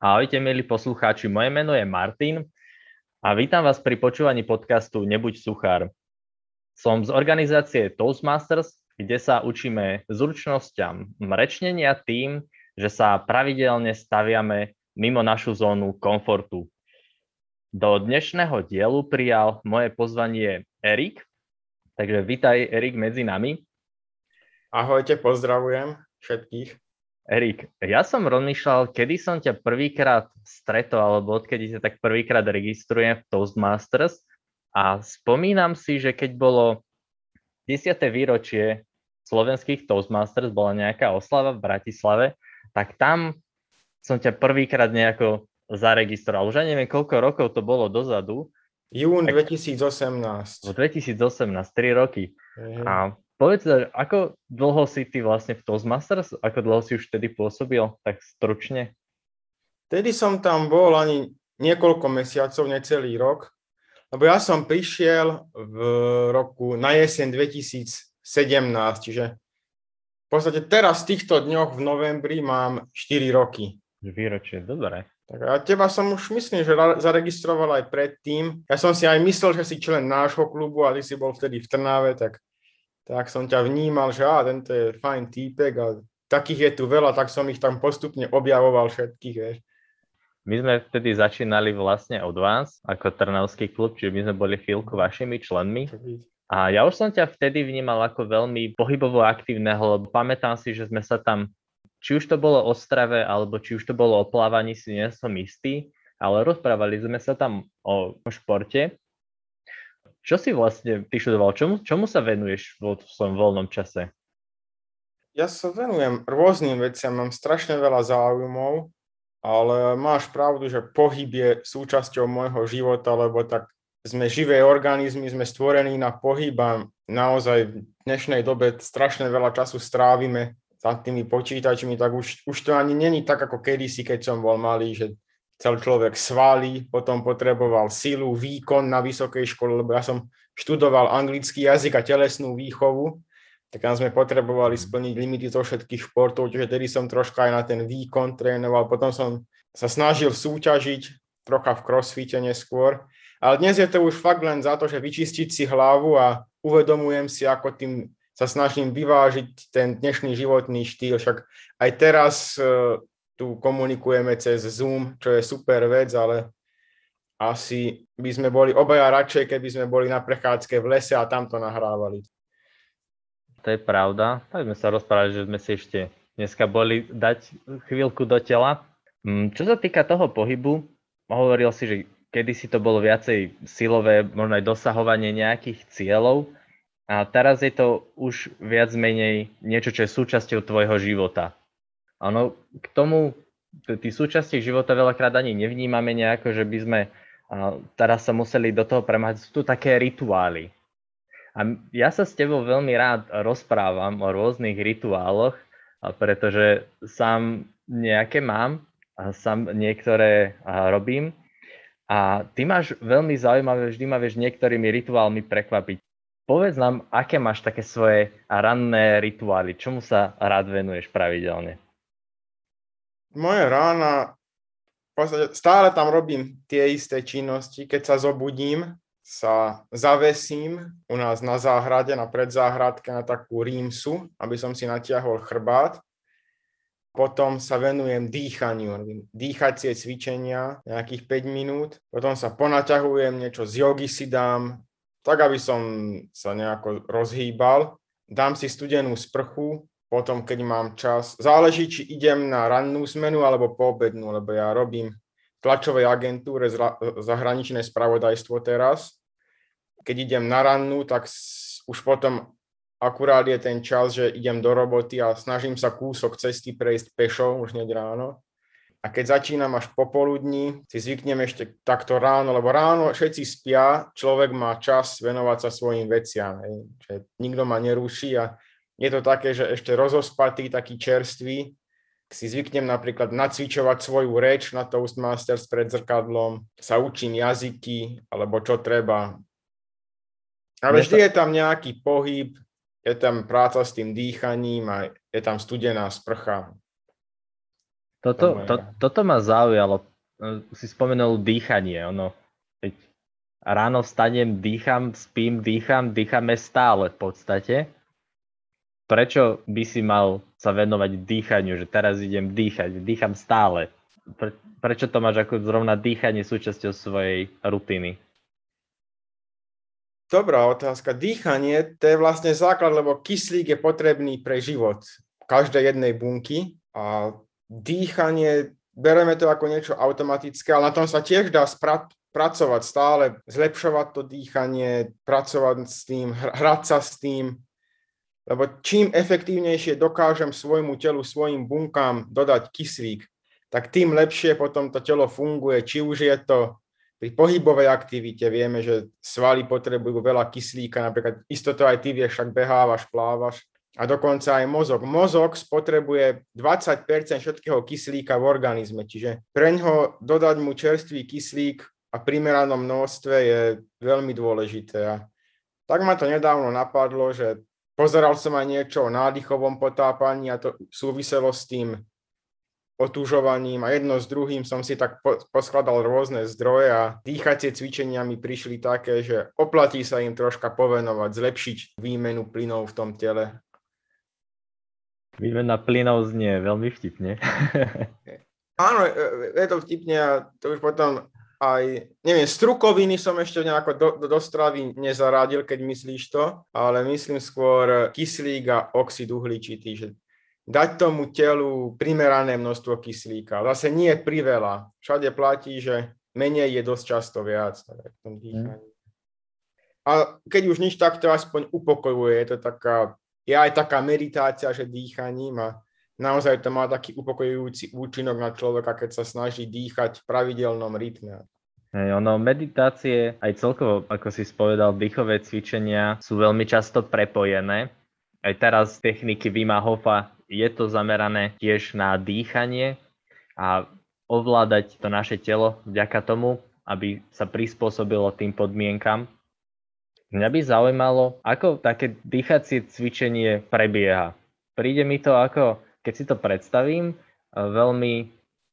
Ahojte, milí poslucháči, moje meno je Martin a vítam vás pri počúvaní podcastu Nebuď suchár. Som z organizácie Toastmasters, kde sa učíme zručnosťam rečnenia tým, že sa pravidelne staviame mimo našu zónu komfortu. Do dnešného dielu prijal moje pozvanie Erik, takže vítaj Erik medzi nami. Ahojte, pozdravujem všetkých. Erik, ja som rozmýšľal, kedy som ťa prvýkrát stretol, alebo odkedy sa tak prvýkrát registrujem v Toastmasters a spomínam si, že keď bolo 10. výročie slovenských Toastmasters, bola nejaká oslava v Bratislave, tak tam som ťa prvýkrát nejako zaregistroval. Už ani neviem, koľko rokov to bolo dozadu. Jún 2018. V 2018, 3 roky. A povedz, ako dlho si ty vlastne v Toastmasters? Ako dlho si už vtedy pôsobil? Tak stručne. Vtedy som tam bol ani niekoľko mesiacov, necelý rok. Lebo ja som prišiel na jeseň 2017, čiže v podstate teraz v týchto dňoch v novembri mám 4 roky. Výročie, dobre. Tak a teba som už myslím, že zaregistroval aj predtým. Ja som si aj myslel, že si člen nášho klubu a ty si bol vtedy v Trnave, tak som ťa vnímal, že tento je fajn týpek a takých je tu veľa, tak som ich tam postupne objavoval všetkých, vieš. My sme vtedy začínali vlastne od vás ako Trnavský klub, čiže my sme boli chvíľku vašimi členmi. A ja už som ťa vtedy vnímal ako veľmi pohybovo aktívneho, lebo pamätám si, že sme sa tam, či už to bolo o strave, alebo či už to bolo o plávaní, si nie som istý, ale rozprávali sme sa tam o športe. Čo si vlastne ty študoval? Čomu sa venuješ v svojom voľnom čase? Ja sa venujem rôznym veciam, mám strašne veľa záujmov, ale máš pravdu, že pohyb je súčasťou môjho života, lebo tak sme živé organizmy, sme stvorení na pohyb a naozaj v dnešnej dobe strašne veľa času strávime za tými počítačmi, tak už to ani není tak ako kedysi, keď som bol malý, že chcel človek svaly, potom potreboval silu, výkon na vysokej škole, lebo ja som študoval anglický jazyk a telesnú výchovu, tak tam sme potrebovali splniť limity zo všetkých športov, čiže tedy som troška aj na ten výkon trénoval, potom som sa snažil súťažiť, trocha v crossfite neskôr, ale dnes je to už fakt len za to, že vyčistiť si hlavu a uvedomujem si, ako tým sa snažím vyvážiť ten dnešný životný štýl, však aj teraz tu komunikujeme cez Zoom, čo je super vec, ale asi by sme boli obaja radšej, keby sme boli na prechádzke v lese a tam to nahrávali. To je pravda. Tak sme sa rozprávali, že sme si ešte dneska boli dať chvíľku do tela. Čo sa týka toho pohybu, hovoril si, že kedysi to bolo viacej silové, možno aj dosahovanie nejakých cieľov. A teraz je to už viac menej niečo, čo je súčasťou tvojho života. Áno, k tomu, tí súčasti života veľakrát ani nevnímame nejako, že by sme teraz sa museli do toho premáhať. Sú tu také rituály. A ja sa s tebou veľmi rád rozprávam o rôznych rituáloch, pretože sám nejaké mám a sám niektoré robím. A ty máš veľmi zaujímavé, vždy ma vieš niektorými rituálmi prekvapiť. Povedz nám, aké máš také svoje ranné rituály, čomu sa rád venuješ pravidelne? Moje rána, v podstate stále tam robím tie isté činnosti. Keď sa zobudím, sa zavesím u nás na záhrade, na predzáhradke, na takú rímsu, aby som si natiahol chrbát. Potom sa venujem dýchaniu, dýchacie cvičenia, nejakých 5 minút. Potom sa ponaťahujem, niečo z jogy si dám, tak aby som sa nejako rozhýbal. Dám si studenú sprchu, potom keď mám čas. Záleží, či idem na rannú zmenu alebo poobednú, lebo ja robím tlačovej agentúre zahraničné spravodajstvo teraz. Keď idem na rannú, tak už potom akurát je ten čas, že idem do roboty a snažím sa kúsok cesty prejsť pešo, už hneď ráno. A keď začínam až popoludní, si zvyknem ešte takto ráno, lebo ráno všetci spia, človek má čas venovať sa svojim veciam. Že nikto ma neruší a je to také, že ešte rozospatý, taký čerstvý, si zvyknem napríklad nacvičovať svoju reč na Toastmasters pred zrkadlom, sa učím jazyky, alebo čo treba. Ale vždy je tam nejaký pohyb, je tam práca s tým dýchaním a je tam studená sprcha. Toto ma zaujalo. Si spomenul dýchanie. Keď ráno vstanem, dýcham, spím, dýchame stále v podstate. Prečo by si mal sa venovať dýchaniu, že teraz idem dýcham stále? Prečo to máš ako zrovna dýchanie súčasťou svojej rutiny? Dobrá otázka. Dýchanie, to je vlastne základ, lebo kyslík je potrebný pre život každej jednej bunky a dýchanie, bereme to ako niečo automatické, ale na tom sa tiež dá pracovať stále, zlepšovať to dýchanie, pracovať s tým, hrať sa s tým, lebo čím efektívnejšie dokážem svojmu telu, svojim bunkám dodať kyslík, tak tým lepšie potom to telo funguje, či už je to pri pohybovej aktivite, vieme, že svaly potrebujú veľa kyslíka, napríklad istoto aj ty vieš, však behávaš, plávaš, a dokonca aj mozog. Mozog spotrebuje 20% všetkého kyslíka v organizme, čiže preňho dodať mu čerstvý kyslík a primeranom množstve je veľmi dôležité. A tak ma to nedávno napadlo, že pozeral som aj niečo o nádychovom potápaní a to súviselo s tým otúžovaním a jedno s druhým som si tak poskladal rôzne zdroje a dýchacie cvičenia mi prišli také, že oplatí sa im troška povenovať, zlepšiť výmenu plynov v tom tele. Výmena plynov znie veľmi vtipne. Áno, je to vtipne a to už potom aj, neviem, strukoviny som ešte nejako do stravy nezaradil, keď myslíš to, ale myslím skôr kyslík a oxid uhličitý, že dať tomu telu primerané množstvo kyslíka. Zase nie priveľa. Všade platí, že menej je dosť často viac. Tak, v tom dýchaní. A keď už nič, tak to aspoň upokojuje. Je aj taká meditácia, že dýchaním a naozaj to má taký upokojujúci účinok na človeka, keď sa snaží dýchať v pravidelnom rytme. Meditácie, aj celkovo, ako si spovedal, dýchové cvičenia sú veľmi často prepojené. Aj teraz techniky Wima Hofa je to zamerané tiež na dýchanie a ovládať to naše telo vďaka tomu, aby sa prispôsobilo tým podmienkam. Mňa by zaujímalo, ako také dýchacie cvičenie prebieha. Príde mi to ako, keď si to predstavím, veľmi,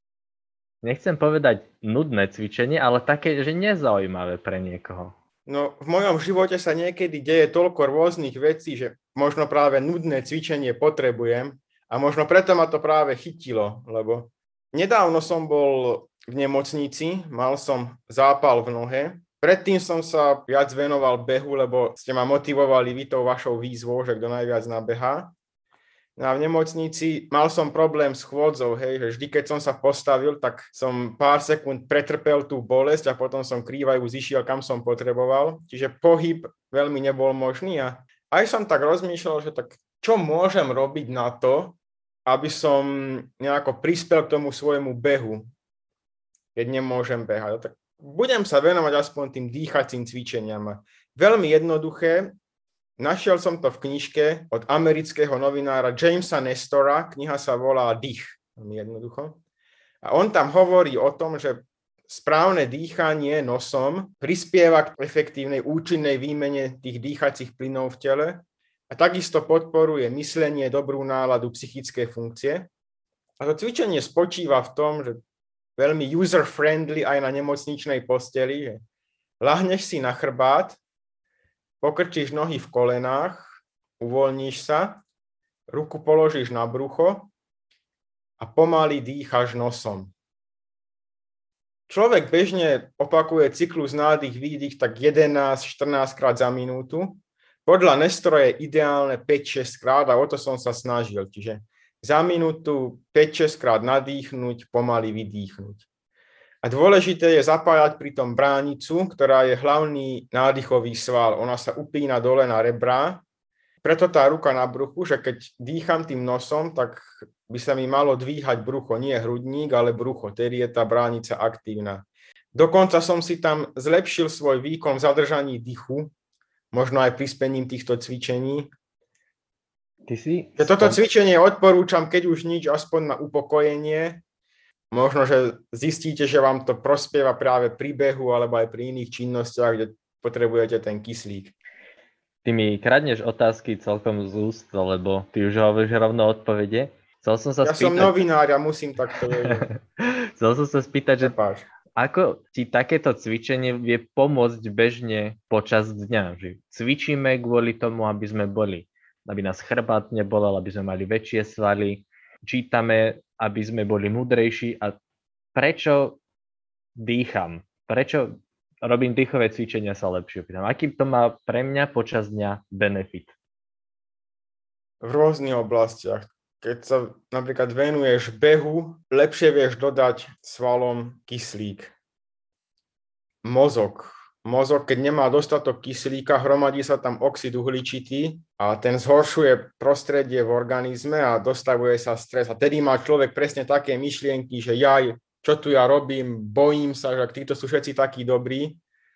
nechcem povedať nudné cvičenie, ale také, že nezaujímavé pre niekoho. No, v mojom živote sa niekedy deje toľko rôznych vecí, že možno práve nudné cvičenie potrebujem a možno preto ma to práve chytilo, lebo nedávno som bol v nemocnici, mal som zápal v nohe. Predtým som sa viac venoval behu, lebo ste ma motivovali vy tou vašou výzvou, že kto najviac nabehá. No a v nemocnici mal som problém s chôdzou, hej, že vždy, keď som sa postavil, tak som pár sekúnd pretrpel tú bolesť a potom som krývajú zišiel, kam som potreboval. Čiže pohyb veľmi nebol možný a aj som tak rozmýšľal, že tak čo môžem robiť na to, aby som nejako prispel k tomu svojmu behu, keď nemôžem behať. Tak budem sa venovať aspoň tým dýchacím cvičeniam. Veľmi jednoduché. Našiel som to v knižke od amerického novinára Jamesa Nestora, kniha sa volá Dých, jednoducho. A on tam hovorí o tom, že správne dýchanie nosom prispieva k efektívnej účinnej výmene tých dýchacích plynov v tele a takisto podporuje myslenie, dobrú náladu, psychické funkcie. A to cvičenie spočíva v tom, že veľmi user-friendly aj na nemocničnej posteli, že ľahneš si na chrbát, pokrčíš nohy v kolenách, uvoľníš sa, ruku položíš na brucho a pomaly dýchaš nosom. Človek bežne opakuje cyklus nádych, výdych tak 11-14 krát za minútu. Podľa Nestora je ideálne 5-6 krát a o to som sa snažil. Čiže za minútu 5-6 krát nadýchnuť, pomaly vydýchnuť. A dôležité je zapájať pri tom bránicu, ktorá je hlavný nádychový sval. Ona sa upína dole na rebrá. Preto tá ruka na bruchu, že keď dýcham tým nosom, tak by sa mi malo dvíhať brucho, nie hrudník, ale brucho. Tedy je tá bránica aktívna. Dokonca som si tam zlepšil svoj výkon v zadržaní dychu, možno aj prispením týchto cvičení. Toto cvičenie odporúčam, keď už nič, aspoň na upokojenie. Možno, že zistíte, že vám to prospieva práve pri behu alebo aj pri iných činnostiach, kde potrebujete ten kyslík. Ty mi kradneš otázky celkom z úst, lebo ty už hovoríš rovno odpovede. Chcel som sa Ja som spýtať... novinár, ja musím takto vedieť. Chcel som sa spýtať, že Prepáč. ako ti takéto cvičenie vie pomôcť bežne počas dňa? Že cvičíme kvôli tomu, aby sme boli, aby nás chrbát nebolel, aby sme mali väčšie svaly. Čítame, aby sme boli múdrejší. A prečo dýcham? Prečo robím dýchové cvičenia, sa lepšie pýtam. Aký to má pre mňa počas dňa benefit? V rôznych oblastiach. Keď sa napríklad venuješ behu, lepšie vieš dodať svalom kyslík. Mozog, keď nemá dostatok kyslíka, hromadí sa tam oxid uhličitý a ten zhoršuje prostredie v organizme a dostavuje sa stres. A tedy má človek presne také myšlienky, že čo tu ja robím, bojím sa, že títo sú všetci takí dobrí.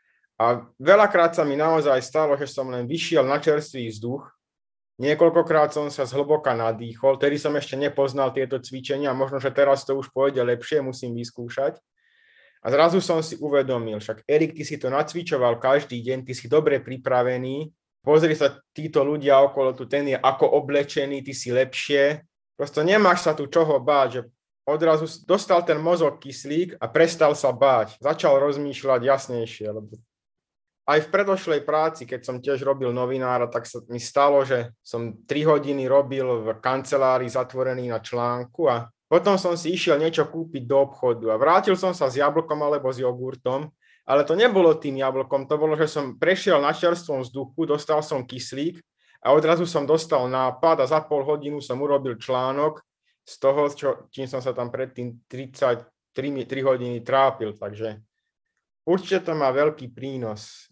A veľakrát sa mi naozaj stalo, že som len vyšiel na čerstvý vzduch. Niekoľkokrát som sa zhlboka nadýchol, tedy som ešte nepoznal tieto cvičenia, možno, že teraz to už pôjde lepšie, musím vyskúšať. A zrazu som si uvedomil, však Erik, ty si to nacvičoval každý deň, ty si dobre pripravený, pozri sa títo ľudia okolo, ten je ako oblečený, ty si lepšie, prosto nemáš sa tu čoho báť, že odrazu dostal ten mozog kyslík a prestal sa báť, začal rozmýšľať jasnejšie, lebo aj v predošlej práci, keď som tiež robil novinára, tak sa mi stalo, že som 3 hodiny robil v kancelárii zatvorený na článku a potom som si išiel niečo kúpiť do obchodu a vrátil som sa s jablkom alebo s jogurtom, ale to nebolo tým jablkom, to bolo, že som prešiel na čerstvom vzduchu, dostal som kyslík a odrazu som dostal nápad a za pol hodinu som urobil článok z toho, čím som sa tam predtým 3 hodiny trápil, takže určite to má veľký prínos.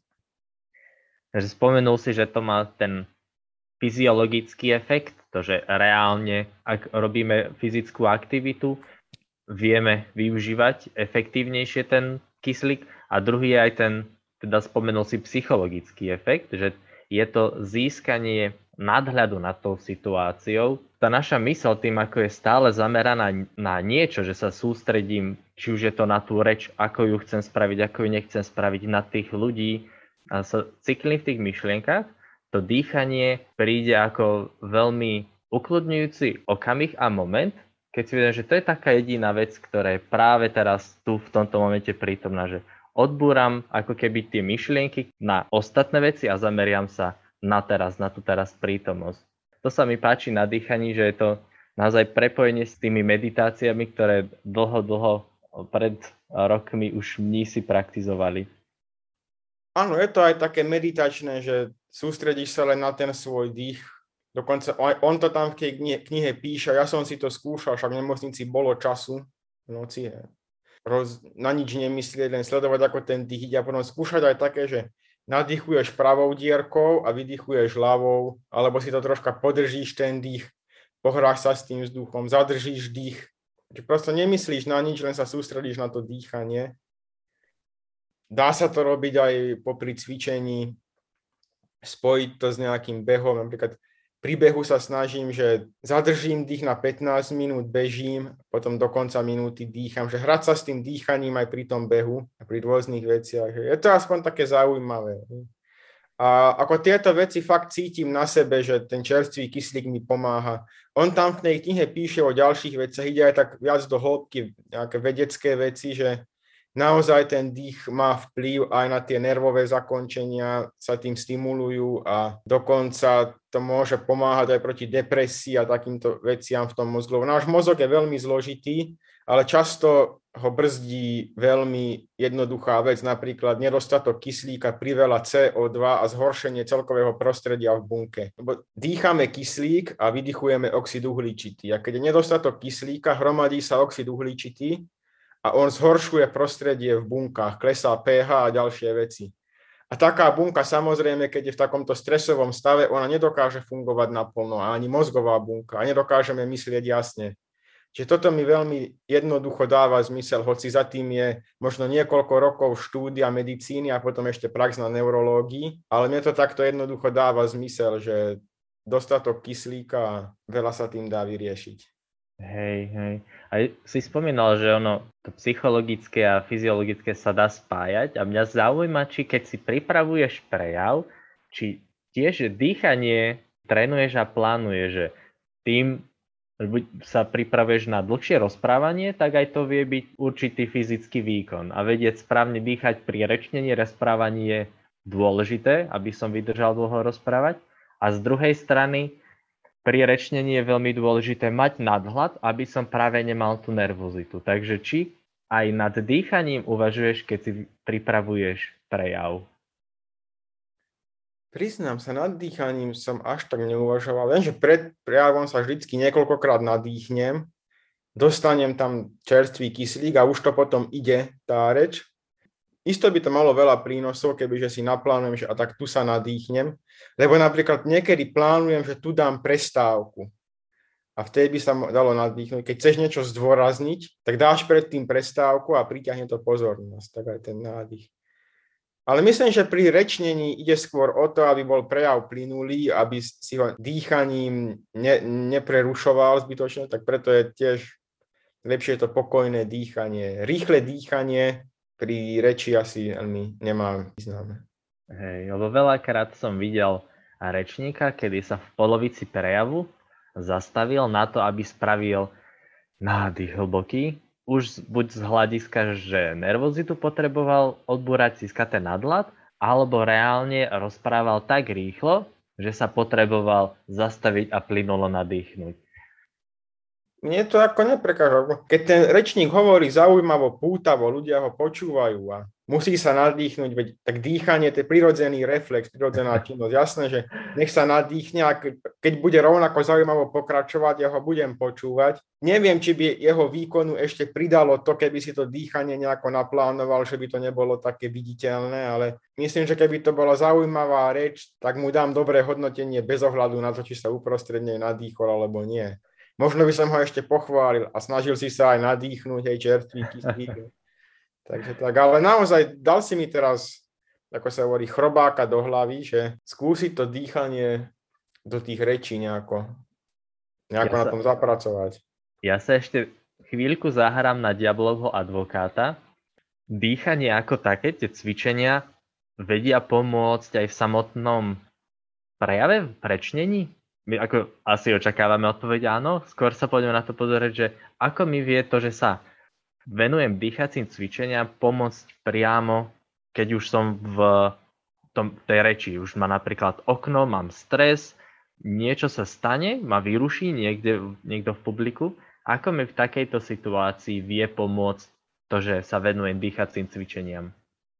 Takže spomenul si, že to má ten fyziologický efekt, to, že reálne, ak robíme fyzickú aktivitu, vieme využívať efektívnejšie ten kyslík. A druhý je aj ten, teda spomenul si psychologický efekt, že je to získanie nadhľadu nad tou situáciou. Tá naša mysl tým, ako je stále zameraná na niečo, že sa sústredím, či už je to na tú reč, ako ju chcem spraviť, ako ju nechcem spraviť, na tých ľudí, a sa cyklím v tých myšlienkach, to dýchanie príde ako veľmi ukludňujúci okamih a moment, keď si vedem, že to je taká jediná vec, ktorá je práve teraz tu v tomto momente prítomná, že odbúram ako keby tie myšlienky na ostatné veci a zameriam sa na teraz, na tú teraz prítomnosť. To sa mi páči na dýchaní, že je to naozaj prepojenie s tými meditáciami, ktoré dlho pred rokmi už mnísi praktizovali. Áno, je to aj také meditačné, že sústredíš sa len na ten svoj dých. Dokonca on to tam v tej knihe píše, ja som si to skúšal, však v nemocnici bolo času v noci. Na nič nemyslieť, len sledovať, ako ten dých ide a potom skúšať aj také, že nadýchuješ pravou dierkou a vydychuješ ľavou, alebo si to troška podržíš ten dých, pohráš sa s tým vzduchom, zadržíš dých. Prosto nemyslíš na nič, len sa sústredíš na to dýchanie. Dá sa to robiť aj popri cvičení, spojiť to s nejakým behom. Napríklad pri behu sa snažím, že zadržím dých na 15 minút, bežím, potom do konca minúty dýcham, že hrať sa s tým dýchaním aj pri tom behu a pri rôznych veciach. Je to aspoň také zaujímavé. A ako tieto veci fakt cítim na sebe, že ten čerstvý kyslík mi pomáha. On tam v tej knihe píše o ďalších veciach, ide aj tak viac do hĺbky, nejaké vedecké veci, že naozaj ten dých má vplyv aj na tie nervové zakončenia, sa tým stimulujú a dokonca to môže pomáhať aj proti depresii a takýmto veciam v tom mozgu. Náš mozog je veľmi zložitý, ale často ho brzdí veľmi jednoduchá vec, napríklad nedostatok kyslíka, priveľa CO2 a zhoršenie celkového prostredia v bunke. Lebo dýchame kyslík a vydychujeme oxid uhličitý. A keď je nedostatok kyslíka, hromadí sa oxid uhličitý, a on zhoršuje prostredie v bunkách, klesá pH a ďalšie veci. A taká bunka samozrejme, keď je v takomto stresovom stave, ona nedokáže fungovať naplno, ani mozgová bunka, a nedokážeme myslieť jasne. Čiže toto mi veľmi jednoducho dáva zmysel, hoci za tým je možno niekoľko rokov štúdia medicíny a potom ešte prax na neurológii, ale mne to takto jednoducho dáva zmysel, že dostatok kyslíka a veľa sa tým dá vyriešiť. Hej. A si spomínal, že to psychologické a fyziologické sa dá spájať a mňa zaujíma, či keď si pripravuješ prejav, či tiež dýchanie trénuješ a plánuješ, že tým buď sa pripravuješ na dlhšie rozprávanie, tak aj to vie byť určitý fyzický výkon. A vedieť správne dýchať pri rečnení, rozprávaní je dôležité, aby som vydržal dlho rozprávať. A z druhej strany, pri rečnení je veľmi dôležité mať nadhľad, aby som práve nemal tú nervozitu. Takže či aj nad dýchaním uvažuješ, keď si pripravuješ prejav? Priznám sa, nad dýchaním som až tak neuvažoval. Viem, že pred prejavom sa vždycky niekoľkokrát nadýchnem, dostanem tam čerstvý kyslík a už to potom ide tá reč. Isto by to malo veľa prínosov, kebyže si naplánujem, že a tak tu sa nadýchnem, lebo napríklad niekedy plánujem, že tu dám prestávku a vtedy by sa dalo nadýchnuť. Keď chceš niečo zdôrazniť, tak dáš predtým prestávku a priťahne to pozornosť, tak aj ten nádych. Ale myslím, že pri rečnení ide skôr o to, aby bol prejav plynulý, aby si ho dýchaním neprerušoval zbytočne, tak preto je tiež lepšie to pokojné dýchanie. Rýchle dýchanie pri reči asi veľmi nemá význam. Hej, lebo veľakrát som videl rečníka, kedy sa v polovici prejavu zastavil na to, aby spravil nádych hlboký, už buď z hľadiska, že nervozitu potreboval odbúrať, získať ten nadhľad, alebo reálne rozprával tak rýchlo, že sa potreboval zastaviť a plynulo nadýchnuť. Mne to ako neprekáža. Keď ten rečník hovorí zaujímavo, pútavo, ľudia ho počúvajú a musí sa nadýchnuť, veď tak dýchanie, to je prirodzený reflex, prirodzená činnosť. Jasné, že nech sa nadýchne a keď bude rovnako zaujímavo pokračovať, ja ho budem počúvať. Neviem, či by jeho výkonu ešte pridalo to, keby si to dýchanie nejako naplánoval, že by to nebolo také viditeľné, ale myslím, že keby to bola zaujímavá reč, tak mu dám dobré hodnotenie bez ohľadu na to, či sa uprostredne nadýchol alebo nie. Možno by som ho ešte pochválil a snažil si sa aj nadýchnuť, hej, čerstvý kyslík. Takže tak, ale naozaj dal si mi teraz, ako sa hovorí, chrobáka do hlavy, že skúsiť to dýchanie do tých rečí nejako na tom zapracovať. Ja sa ešte chvíľku zahrám na diablovho advokáta. Dýchanie ako také, tie cvičenia vedia pomôcť aj v samotnom prejave, v rečnení? My ako asi očakávame odpoveď áno, skôr sa poďme na to pozrieť, že ako mi vie to, že sa venujem dýchacím cvičeniam pomôcť priamo, keď už som v tej reči, už má napríklad okno, mám stres, niečo sa stane, ma vyruší niekto v publiku, ako mi v takejto situácii vie pomôcť to, že sa venujem dýchacím cvičeniam?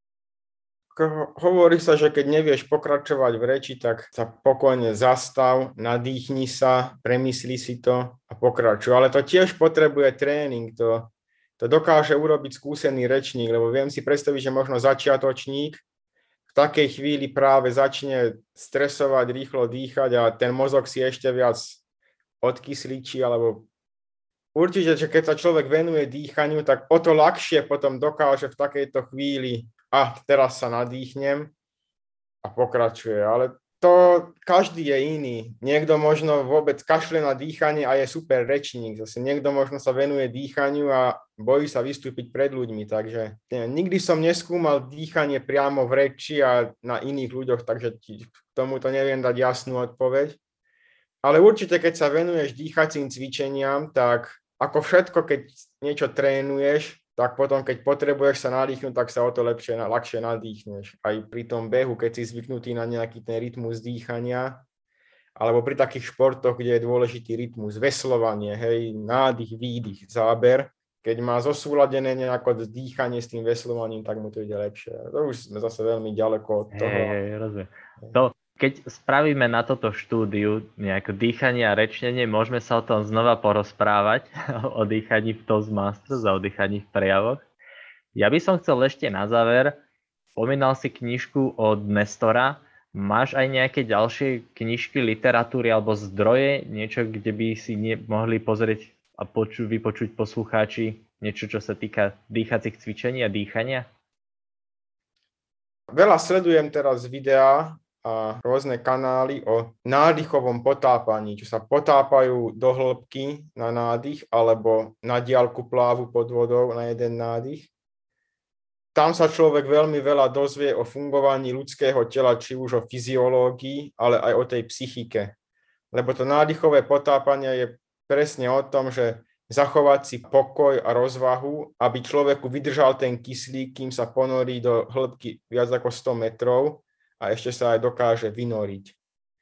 Hovorí sa, že keď nevieš pokračovať v reči, tak sa pokojne zastav, nadýchni sa, premysli si to a pokračuj. Ale to tiež potrebuje tréning, to dokáže urobiť skúsený rečník, lebo viem si predstaviť, že možno začiatočník v takej chvíli práve začne stresovať, rýchlo dýchať a ten mozog si ešte viac odkysličí, alebo určite, že keď sa človek venuje dýchaniu, tak o to ľahšie potom dokáže v takejto chvíli teraz sa nadýchnem a pokračuje, ale to každý je iný. Niekto možno vôbec kašle na dýchanie a je super rečník. Zase niekto možno sa venuje dýchaniu a bojí sa vystúpiť pred ľuďmi, takže nikdy som neskúmal dýchanie priamo v reči a na iných ľuďoch, takže k tomuto neviem dať jasnú odpoveď. Ale určite, keď sa venuješ dýchacím cvičeniam, tak ako všetko, keď niečo trénuješ, tak potom, keď potrebuješ sa nadýchnuť, tak sa o to ľahšie nadýchneš. Aj pri tom behu, keď si zvyknutý na nejaký ten rytmus dýchania, alebo pri takých športoch, kde je dôležitý rytmus, veslovanie, hej, nádych, výdych, záber, keď má zosúladené nejako dýchanie s tým veslovaním, tak mu to ide lepšie. To už sme zase veľmi ďaleko od toho. Rozumiem. To, keď spravíme na toto štúdiu nejaké dýchanie a rečnenie, môžeme sa o tom znova porozprávať, o dýchaní v Toastmasters a o dýchaní v prejavoch. Ja by som chcel ešte na záver, spomínal si knižku od Nestora, máš aj nejaké ďalšie knižky, literatúry alebo zdroje, niečo, kde by si mohli pozrieť a vypočuť poslucháči niečo, čo sa týka dýchacích cvičení a dýchania? Veľa sledujem teraz videá a rôzne kanály o nádychovom potápaní, čo sa potápajú do hĺbky na nádych alebo na diaľku plávu pod vodou na jeden nádych. Tam sa človek veľmi veľa dozvie o fungovaní ľudského tela, či už o fyziológii, ale aj o tej psychike. Lebo to nádychové potápanie je presne o tom, že zachovať si pokoj a rozvahu, aby človeku vydržal ten kyslík, kým sa ponorí do hĺbky viac ako 100 metrov a ešte sa aj dokáže vynoriť.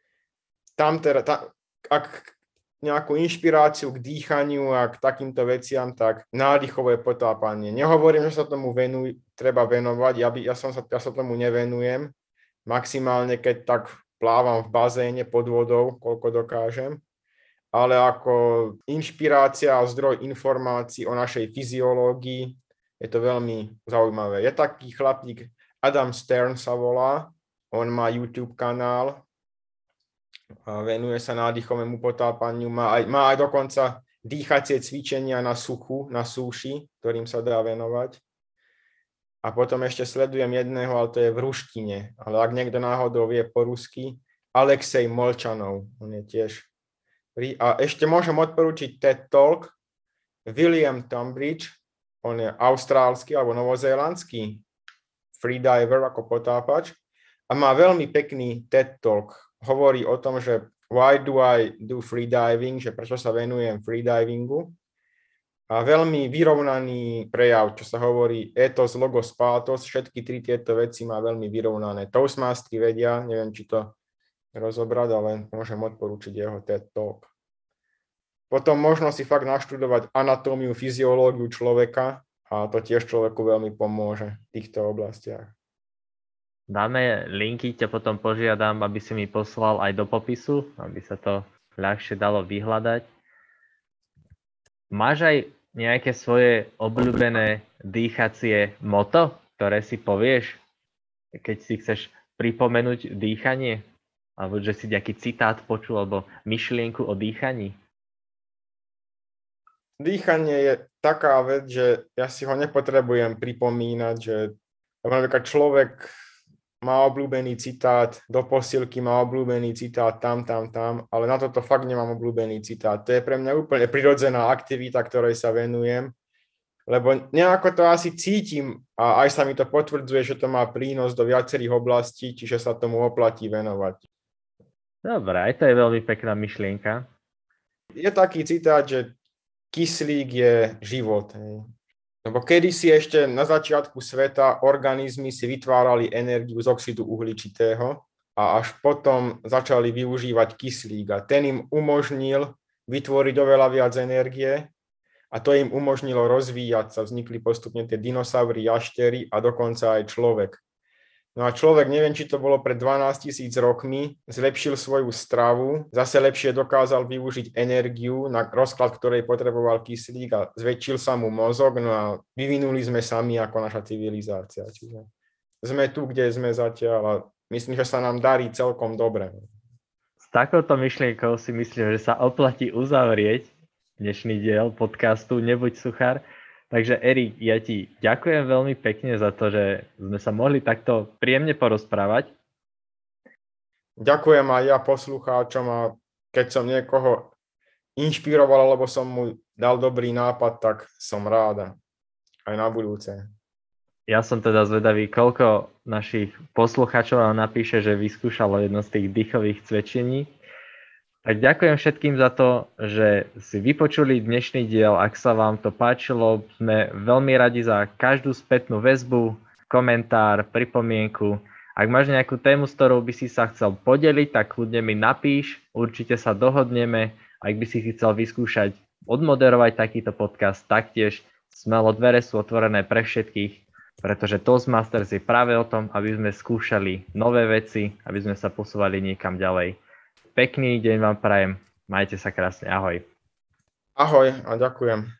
Ak nejakú inšpiráciu k dýchaniu a k takýmto veciam, tak nádychové potápanie. Nehovorím, že sa tomu treba venovať, ja sa tomu nevenujem. Maximálne, keď tak plávam v bazéne pod vodou, koľko dokážem. Ale ako inšpirácia a zdroj informácií o našej fyziológii je to veľmi zaujímavé. Je taký chlapík, Adam Stern sa volá, on má YouTube kanál, a venuje sa nádychovému potápaniu, má aj dokonca dýchacie cvičenia na suchu, na súši, ktorým sa dá venovať. A potom ešte sledujem jedného, ale to je v ruštine, ale ak niekto náhodou vie po rusky, Alexej Molčanov, on je tiež. A ešte môžem odporúčiť TED Talk, William Tunbridge, on je austrálsky alebo novozélandský freediver ako potápač a má veľmi pekný TED Talk. Hovorí o tom, že why do I do freediving, že prečo sa venujem freedivingu. A veľmi vyrovnaný prejav, čo sa hovorí ethos, logos, pathos, všetky tri tieto veci má veľmi vyrovnané. Toastmasteri vedia, neviem, či to rozobrať, ale môžem odporúčiť jeho TED Talk. Potom možno si fakt naštudovať anatómiu, fyziológiu človeka a to tiež človeku veľmi pomôže v týchto oblastiach. Dáme linky, ťa potom požiadam, aby si mi poslal aj do popisu, aby sa to ľahšie dalo vyhľadať. Máš aj nejaké svoje obľúbené dýchacie moto, ktoré si povieš, keď si chceš pripomenúť dýchanie? Alebo že si nejaký citát počul, alebo myšlienku o dýchaní? Dýchanie je taká vec, že ja si ho nepotrebujem pripomínať, že napríklad človek má obľúbený citát, do posilky má obľúbený citát tam, ale na toto fakt nemám obľúbený citát. To je pre mňa úplne prirodzená aktivita, ktorej sa venujem, lebo nejako to asi cítim a aj sa mi to potvrdzuje, že to má prínos do viacerých oblastí, čiže sa tomu oplatí venovať. Dobre, aj to je veľmi pekná myšlienka. Je taký citát, že kyslík je život. Lebo kedysi ešte na začiatku sveta organizmy si vytvárali energiu z oxidu uhličitého a až potom začali využívať kyslík a ten im umožnil vytvoriť oveľa viac energie a to im umožnilo rozvíjať sa. Vznikli postupne tie dinosaury, jaštery a dokonca aj človek. No a človek, neviem, či to bolo pred 12 000 rokmi, zlepšil svoju stravu, zase lepšie dokázal využiť energiu, na rozklad ktorej potreboval kyslík a zväčšil sa mu mozog, no a vyvinuli sme sami ako naša civilizácia. Čiže sme tu, kde sme zatiaľ a myslím, že sa nám darí celkom dobre. S takouto myšlienkou si myslím, že sa oplatí uzavrieť dnešný diel podcastu Nebuď suchár. Takže Erik, ja ti ďakujem veľmi pekne za to, že sme sa mohli takto príjemne porozprávať. Ďakujem aj ja poslucháčom a keď som niekoho inšpiroval, alebo som mu dal dobrý nápad, tak som ráda. Aj na budúce. Ja som teda zvedavý, koľko našich poslucháčov nám napíše, že vyskúšalo jedno z tých dýchových cvičení. Tak ďakujem všetkým za to, že si vypočuli dnešný diel. Ak sa vám to páčilo, sme veľmi radi za každú spätnú väzbu, komentár, pripomienku. Ak máš nejakú tému, s ktorou by si sa chcel podeliť, tak kľudne mi napíš, určite sa dohodneme. Ak by si chcel vyskúšať odmoderovať takýto podcast, taktiež smelo, dvere sú otvorené pre všetkých, pretože Toastmasters je práve o tom, aby sme skúšali nové veci, aby sme sa posúvali niekam ďalej. Pekný deň vám prajem, majte sa krásne, ahoj. Ahoj a ďakujem.